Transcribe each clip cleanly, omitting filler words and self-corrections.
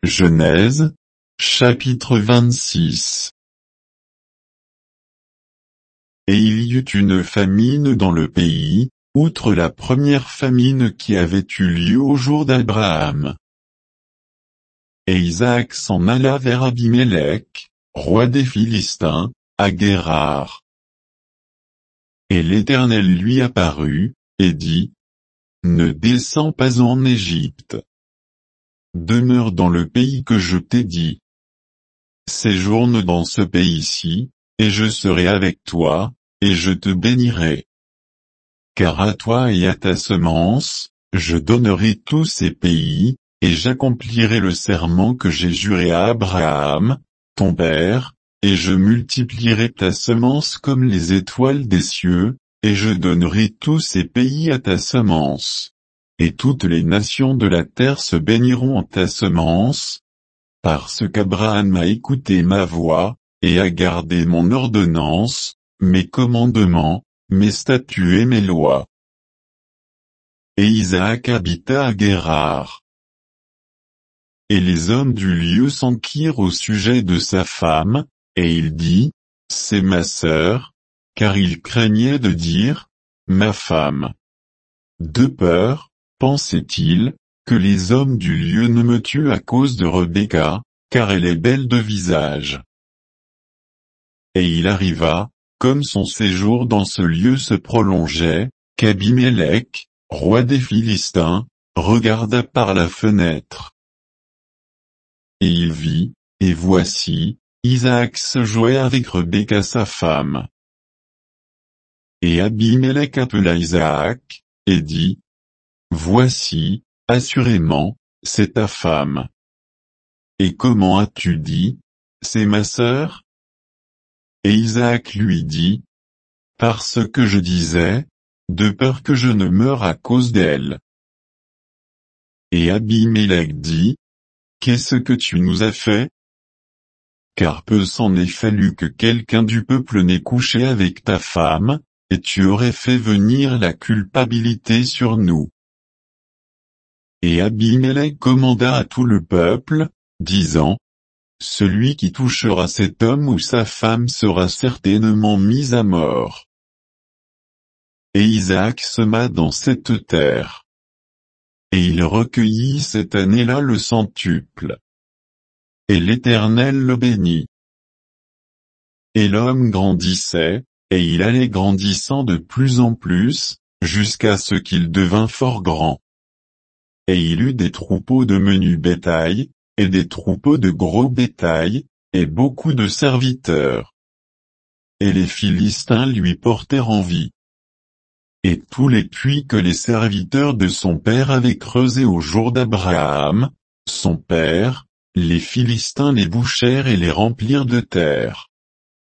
Genèse, chapitre 26. Et il y eut une famine dans le pays, outre la première famine qui avait eu lieu au jour d'Abraham. Et Isaac s'en alla vers Abimélec, roi des Philistins, à Guérar. Et l'Éternel lui apparut, et dit: Ne descends pas en Égypte. Demeure dans le pays que je t'ai dit. Séjourne dans ce pays-ci, et je serai avec toi, et je te bénirai. Car à toi et à ta semence, je donnerai tous ces pays, et j'accomplirai le serment que j'ai juré à Abraham, ton père, et je multiplierai ta semence comme les étoiles des cieux, et je donnerai tous ces pays à ta semence. Et toutes les nations de la terre se béniront en ta semence, parce qu'Abraham a écouté ma voix, et a gardé mon ordonnance, mes commandements, mes statuts et mes lois. Et Isaac habita à Guérar. Et les hommes du lieu s'enquirent au sujet de sa femme, et il dit: C'est ma sœur, car il craignait de dire: Ma femme. De peur, pensait-il, que les hommes du lieu ne me tuent à cause de Rebecca, car elle est belle de visage. Et il arriva, comme son séjour dans ce lieu se prolongeait, qu'Abimélec, roi des Philistins, regarda par la fenêtre. Et il vit, et voici, Isaac se jouait avec Rebecca sa femme. Et Abimélec appela Isaac, et dit: Voici, assurément, c'est ta femme. Et comment as-tu dit: C'est ma sœur? Et Isaac lui dit: Parce que je disais, de peur que je ne meure à cause d'elle. Et Abimélec dit: Qu'est-ce que tu nous as fait? Car peu s'en est fallu que quelqu'un du peuple n'ait couché avec ta femme, et tu aurais fait venir la culpabilité sur nous. Et Abimélec commanda à tout le peuple, disant: Celui qui touchera cet homme ou sa femme sera certainement mis à mort. Et Isaac sema dans cette terre. Et il recueillit cette année-là le centuple. Et l'Éternel le bénit. Et l'homme grandissait, et il allait grandissant de plus en plus, jusqu'à ce qu'il devint fort grand. Et il eut des troupeaux de menu bétail, et des troupeaux de gros bétail, et beaucoup de serviteurs. Et les Philistins lui portèrent envie. Et tous les puits que les serviteurs de son père avaient creusés au jour d'Abraham, son père, les Philistins les bouchèrent et les remplirent de terre.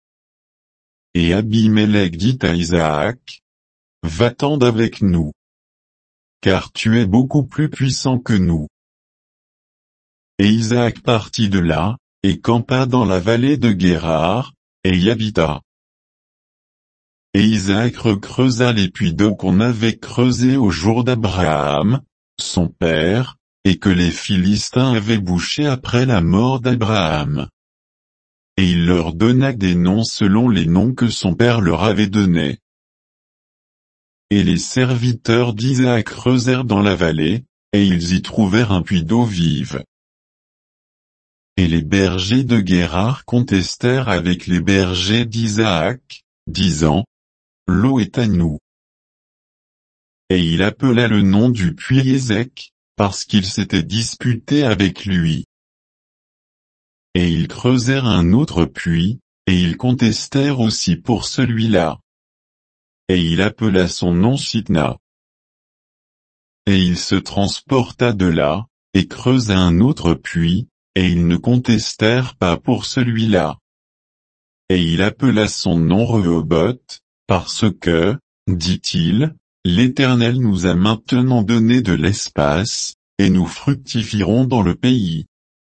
Et Abimélec dit à Isaac: Va-t'en d'avec nous. Car tu es beaucoup plus puissant que nous. Et Isaac partit de là, et campa dans la vallée de Guérar, et y habita. Et Isaac recreusa les puits d'eau qu'on avait creusés au jour d'Abraham, son père, et que les Philistins avaient bouchés après la mort d'Abraham. Et il leur donna des noms selon les noms que son père leur avait donnés. Et les serviteurs d'Isaac creusèrent dans la vallée, et ils y trouvèrent un puits d'eau vive. Et les bergers de Guérar contestèrent avec les bergers d'Isaac, disant: L'eau est à nous. Et il appela le nom du puits Ézek, parce qu'ils s'étaient disputés avec lui. Et ils creusèrent un autre puits, et ils contestèrent aussi pour celui-là. Et il appela son nom Sitna. Et il se transporta de là, et creusa un autre puits, et ils ne contestèrent pas pour celui-là. Et il appela son nom Rehoboth, parce que, dit-il, l'Éternel nous a maintenant donné de l'espace, et nous fructifierons dans le pays.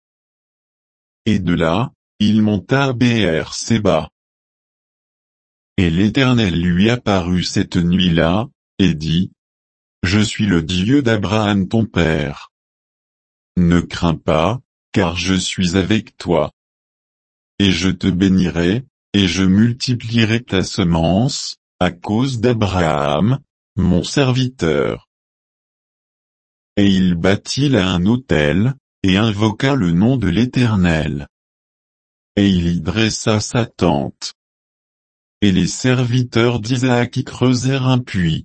Et de là, il monta à Béer-Séba. Et l'Éternel lui apparut cette nuit-là, et dit: Je suis le Dieu d'Abraham ton père. Ne crains pas, car je suis avec toi. Et je te bénirai, et je multiplierai ta semence, à cause d'Abraham, mon serviteur. Et il bâtit là un autel, et invoqua le nom de l'Éternel. Et il y dressa sa tente. Et les serviteurs d'Isaac y creusèrent un puits.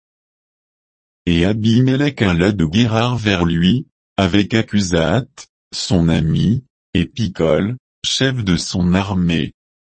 Et Abimélec alla de Guérar vers lui, avec Acusat, son ami, et Picol, chef de son armée.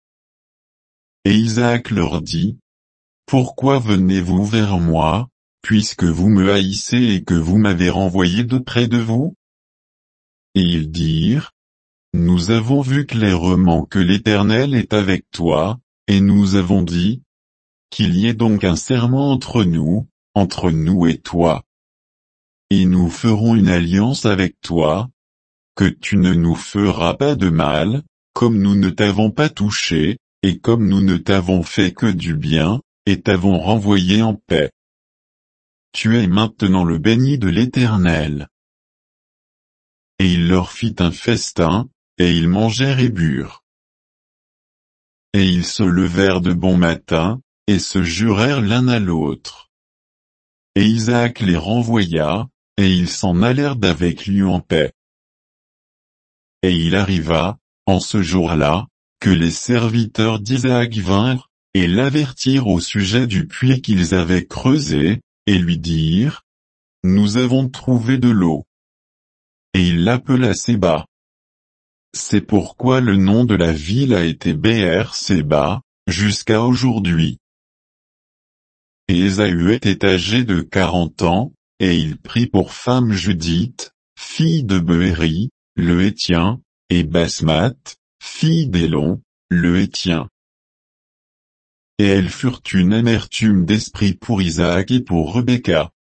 Et Isaac leur dit, pourquoi venez-vous vers moi, puisque vous me haïssez et que vous m'avez renvoyé de près de vous? Et ils dirent, nous avons vu clairement que l'Éternel est avec toi, et nous avons dit, qu'il y ait donc un serment entre nous et toi. Et nous ferons une alliance avec toi, que tu ne nous feras pas de mal, comme nous ne t'avons pas touché, et comme nous ne t'avons fait que du bien, et t'avons renvoyé en paix. Tu es maintenant le béni de l'Éternel. Et il leur fit un festin, et ils mangèrent et burent. Et ils se levèrent de bon matin, et se jurèrent l'un à l'autre. Et Isaac les renvoya, et ils s'en allèrent d'avec lui en paix. Et il arriva, en ce jour-là, que les serviteurs d'Isaac vinrent, et l'avertirent au sujet du puits qu'ils avaient creusé, et lui dirent, nous avons trouvé de l'eau. Et il l'appela Séba. C'est pourquoi le nom de la ville a été Béer-Séba, jusqu'à aujourd'hui. Et Ésaü était âgé de 40 ans, et il prit pour femme Judith, fille de Beéri, le Hétien, et Basmath, fille d'Élon, le Hétien. Et elles furent une amertume d'esprit pour Isaac et pour Rebecca.